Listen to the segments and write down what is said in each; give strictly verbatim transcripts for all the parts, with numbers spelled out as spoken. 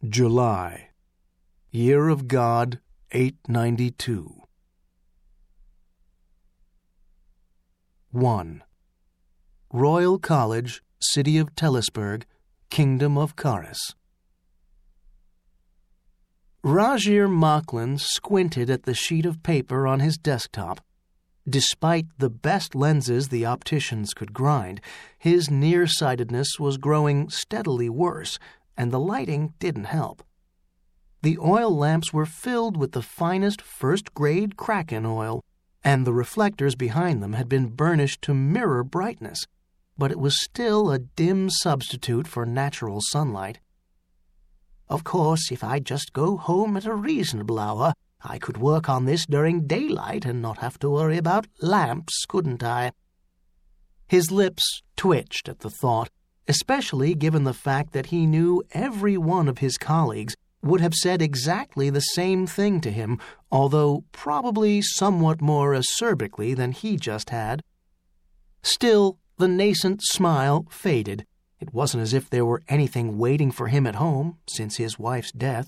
July, Year of God, eight ninety-two. one. Royal College, City of Telesburg, Kingdom of Karis. Rajir Mocklin squinted at the sheet of paper on his desktop. Despite the best lenses the opticians could grind, his nearsightedness was growing steadily worse, and the lighting didn't help. The oil lamps were filled with the finest first-grade Kraken oil, and the reflectors behind them had been burnished to mirror brightness, but it was still a dim substitute for natural sunlight. Of course, if I'd just go home at a reasonable hour, I could work on this during daylight and not have to worry about lamps, couldn't I? His lips twitched at the thought, especially given the fact that he knew every one of his colleagues would have said exactly the same thing to him, although probably somewhat more acerbically than he just had. Still, the nascent smile faded. It wasn't as if there were anything waiting for him at home since his wife's death.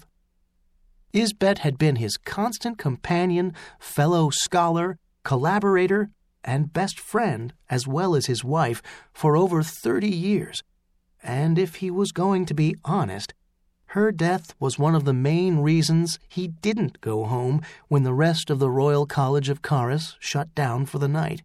Isbet had been his constant companion, fellow scholar, collaborator, and best friend, as well as his wife, for over thirty years. And if he was going to be honest, her death was one of the main reasons he didn't go home when the rest of the Royal College of Karis shut down for the night.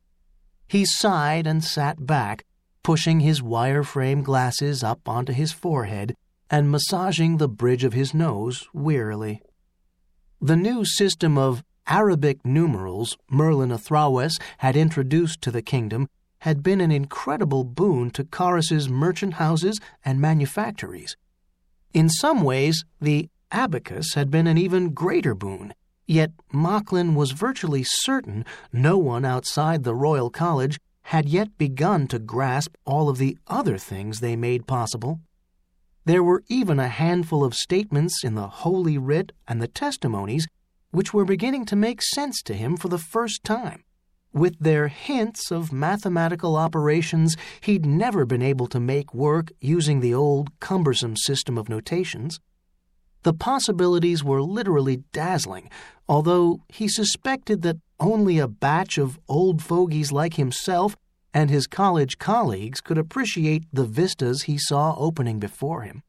He sighed and sat back, pushing his wire-frame glasses up onto his forehead and massaging the bridge of his nose wearily. The new system of Arabic numerals Merlin Athrawes had introduced to the kingdom had been an incredible boon to Karis's merchant houses and manufactories. In some ways, the abacus had been an even greater boon, yet Mocklin was virtually certain no one outside the Royal College had yet begun to grasp all of the other things they made possible. There were even a handful of statements in the Holy Writ and the testimonies which were beginning to make sense to him for the first time. With their hints of mathematical operations he'd never been able to make work using the old, cumbersome system of notations. The possibilities were literally dazzling, although he suspected that only a batch of old fogies like himself and his college colleagues could appreciate the vistas he saw opening before him.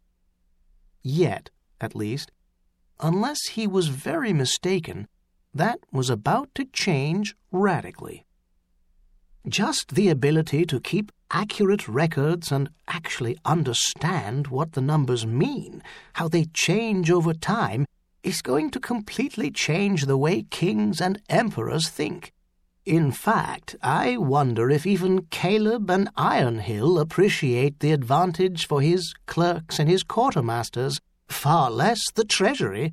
Yet, at least, unless he was very mistaken, that was about to change radically. Just the ability to keep accurate records and actually understand what the numbers mean, how they change over time, is going to completely change the way kings and emperors think. In fact, I wonder if even Caleb and Ironhill appreciate the advantage for his clerks and his quartermasters, far less the treasury.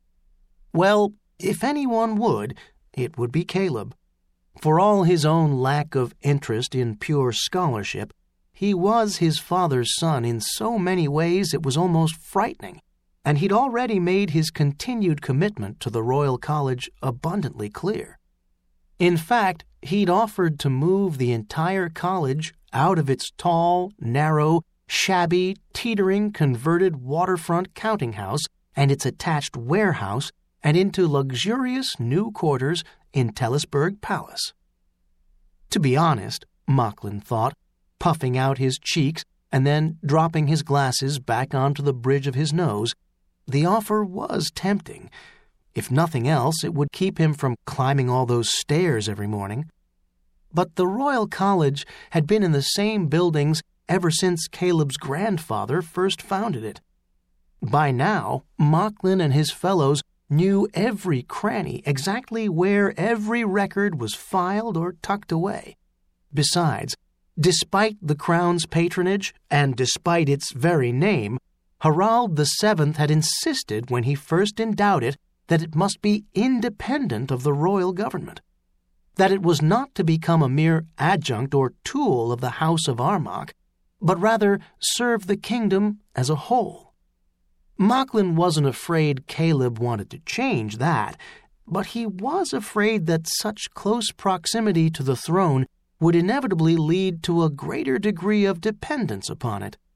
Well, if anyone would, it would be Caleb. For all his own lack of interest in pure scholarship, he was his father's son in so many ways it was almost frightening, and he'd already made his continued commitment to the Royal College abundantly clear. In fact, he'd offered to move the entire college out of its tall, narrow, shabby, teetering, converted waterfront counting house and its attached warehouse and into luxurious new quarters in Telesburg Palace. To be honest, Mocklin thought, puffing out his cheeks and then dropping his glasses back onto the bridge of his nose, the offer was tempting. If nothing else, it would keep him from climbing all those stairs every morning. But the Royal College had been in the same buildings ever since Caleb's grandfather first founded it. By now, Mocklin and his fellows knew every cranny, exactly where every record was filed or tucked away. Besides, despite the Crown's patronage, and despite its very name, Harald the Seventh had insisted when he first endowed it that it must be independent of the royal government, that it was not to become a mere adjunct or tool of the House of Armagh, but rather serve the kingdom as a whole. Mocklin wasn't afraid Caleb wanted to change that, but he was afraid that such close proximity to the throne would inevitably lead to a greater degree of dependence upon it.